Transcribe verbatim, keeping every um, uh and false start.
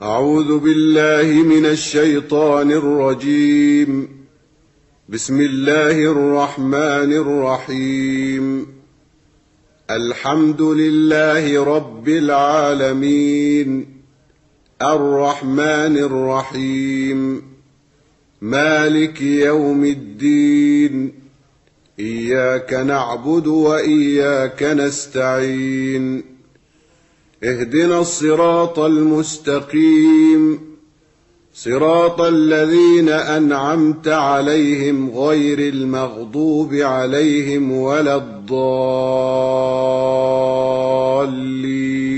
أعوذ بالله من الشيطان الرجيم. بسم الله الرحمن الرحيم. الحمد لله رب العالمين، الرحمن الرحيم، مالك يوم الدين، إياك نعبد وإياك نستعين، اهدنا الصراط المستقيم، صراط الذين أنعمت عليهم غير المغضوب عليهم ولا الضالين.